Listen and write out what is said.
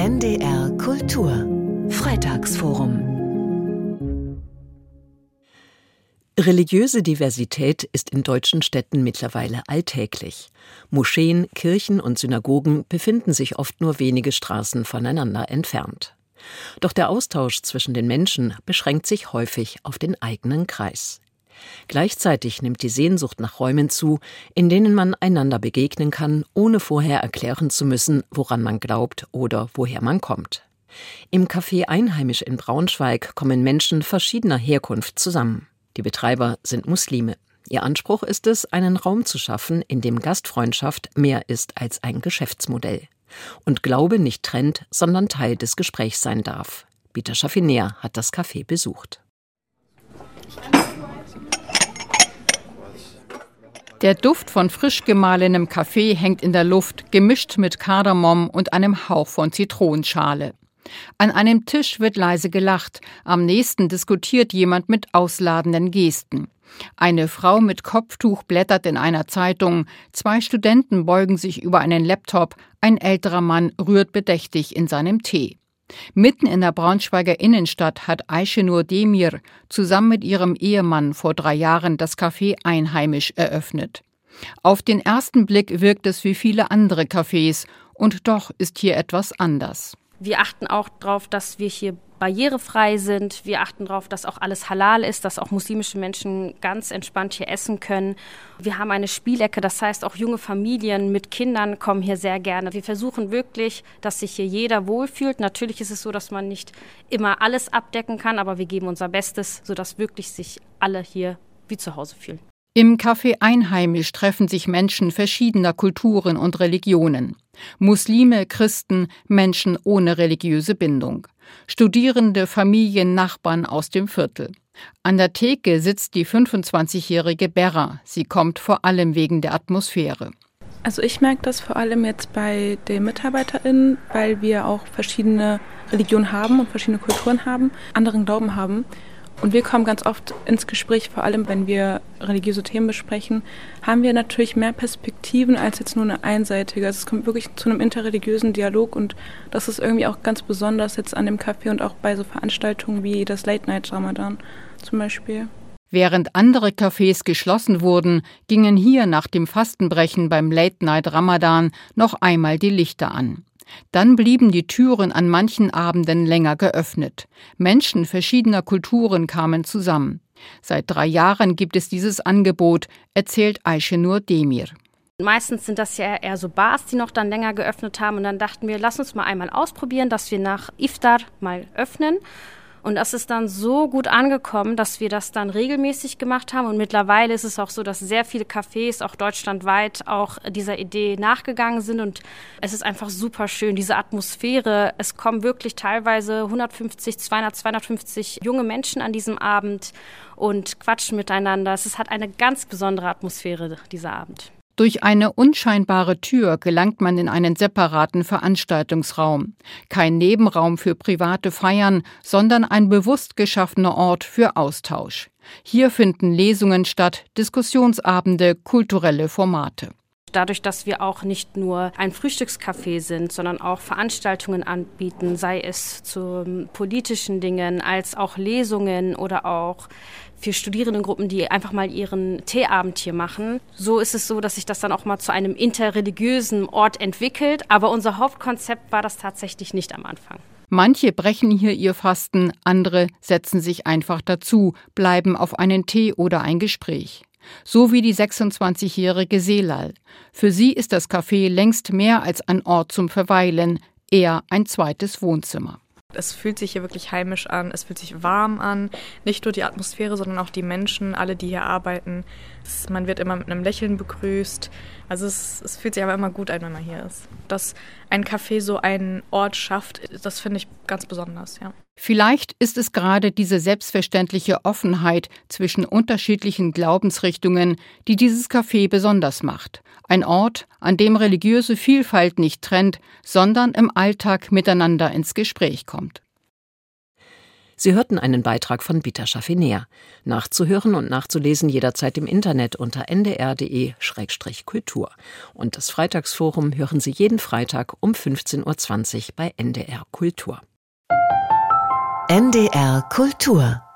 NDR Kultur Freitagsforum. Religiöse Diversität ist in deutschen Städten mittlerweile alltäglich. Moscheen, Kirchen und Synagogen befinden sich oft nur wenige Straßen voneinander entfernt. Doch der Austausch zwischen den Menschen beschränkt sich häufig auf den eigenen Kreis. Gleichzeitig nimmt die Sehnsucht nach Räumen zu, in denen man einander begegnen kann, ohne vorher erklären zu müssen, woran man glaubt oder woher man kommt. Im Café Einheimisch in Braunschweig kommen Menschen verschiedener Herkunft zusammen. Die Betreiber sind Muslime. Ihr Anspruch ist es, einen Raum zu schaffen, in dem Gastfreundschaft mehr ist als ein Geschäftsmodell. Und Glaube nicht trennt, sondern Teil des Gesprächs sein darf. Bita Schafiner hat das Café besucht. Der Duft von frisch gemahlenem Kaffee hängt in der Luft, gemischt mit Kardamom und einem Hauch von Zitronenschale. An einem Tisch wird leise gelacht, am nächsten diskutiert jemand mit ausladenden Gesten. Eine Frau mit Kopftuch blättert in einer Zeitung, 2 Studenten beugen sich über einen Laptop, ein älterer Mann rührt bedächtig in seinem Tee. Mitten in der Braunschweiger Innenstadt hat Ayşenur Demir zusammen mit ihrem Ehemann vor 3 Jahren das Café Einheimisch eröffnet. Auf den ersten Blick wirkt es wie viele andere Cafés, und doch ist hier etwas anders. Wir achten auch darauf, dass wir hier barrierefrei sind. Wir achten darauf, dass auch alles halal ist, dass auch muslimische Menschen ganz entspannt hier essen können. Wir haben eine Spielecke, das heißt, auch junge Familien mit Kindern kommen hier sehr gerne. Wir versuchen wirklich, dass sich hier jeder wohlfühlt. Natürlich ist es so, dass man nicht immer alles abdecken kann, aber wir geben unser Bestes, sodass wirklich sich alle hier wie zu Hause fühlen. Im Café Einheimisch treffen sich Menschen verschiedener Kulturen und Religionen. Muslime, Christen, Menschen ohne religiöse Bindung. Studierende, Familien, Nachbarn aus dem Viertel. An der Theke sitzt die 25-jährige Berra. Sie kommt vor allem wegen der Atmosphäre. Also ich merke das vor allem jetzt bei den MitarbeiterInnen, weil wir auch verschiedene Religionen haben und verschiedene Kulturen haben, anderen Glauben haben. Und wir kommen ganz oft ins Gespräch, vor allem wenn wir religiöse Themen besprechen, haben wir natürlich mehr Perspektiven als jetzt nur eine einseitige. Also es kommt wirklich zu einem interreligiösen Dialog, und das ist irgendwie auch ganz besonders jetzt an dem Café und auch bei so Veranstaltungen wie das Late Night Ramadan zum Beispiel. Während andere Cafés geschlossen wurden, gingen hier nach dem Fastenbrechen beim Late Night Ramadan noch einmal die Lichter an. Dann blieben die Türen an manchen Abenden länger geöffnet. Menschen verschiedener Kulturen kamen zusammen. Seit 3 Jahren gibt es dieses Angebot, erzählt Ayşenur Demir. Meistens sind das ja eher so Bars, die noch dann länger geöffnet haben. Und dann dachten wir, lass uns mal einmal ausprobieren, dass wir nach Iftar mal öffnen. Und das ist dann so gut angekommen, dass wir das dann regelmäßig gemacht haben. Und mittlerweile ist es auch so, dass sehr viele Cafés, auch deutschlandweit, auch dieser Idee nachgegangen sind. Und es ist einfach super schön, diese Atmosphäre. Es kommen wirklich teilweise 150, 200, 250 junge Menschen an diesem Abend und quatschen miteinander. Es hat eine ganz besondere Atmosphäre, dieser Abend. Durch eine unscheinbare Tür gelangt man in einen separaten Veranstaltungsraum. Kein Nebenraum für private Feiern, sondern ein bewusst geschaffener Ort für Austausch. Hier finden Lesungen statt, Diskussionsabende, kulturelle Formate. Dadurch, dass wir auch nicht nur ein Frühstückscafé sind, sondern auch Veranstaltungen anbieten, sei es zu politischen Dingen, als auch Lesungen oder auch für Studierendengruppen, die einfach mal ihren Teeabend hier machen. So ist es so, dass sich das dann auch mal zu einem interreligiösen Ort entwickelt. Aber unser Hauptkonzept war das tatsächlich nicht am Anfang. Manche brechen hier ihr Fasten, andere setzen sich einfach dazu, bleiben auf einen Tee oder ein Gespräch. So wie die 26-jährige Selal. Für sie ist das Café längst mehr als ein Ort zum Verweilen, eher ein zweites Wohnzimmer. Es fühlt sich hier wirklich heimisch an, es fühlt sich warm an. Nicht nur die Atmosphäre, sondern auch die Menschen, alle, die hier arbeiten. Man wird immer mit einem Lächeln begrüßt. Also es fühlt sich aber immer gut an, wenn man hier ist. Dass ein Café so einen Ort schafft, das finde ich ganz besonders, ja. Vielleicht ist es gerade diese selbstverständliche Offenheit zwischen unterschiedlichen Glaubensrichtungen, die dieses Café besonders macht. Ein Ort, an dem religiöse Vielfalt nicht trennt, sondern im Alltag miteinander ins Gespräch kommt. Sie hörten einen Beitrag von Bita Schafiner. Nachzuhören und nachzulesen jederzeit im Internet unter ndr.de/kultur. Und das Freitagsforum hören Sie jeden Freitag um 15:20 Uhr bei NDR Kultur. NDR Kultur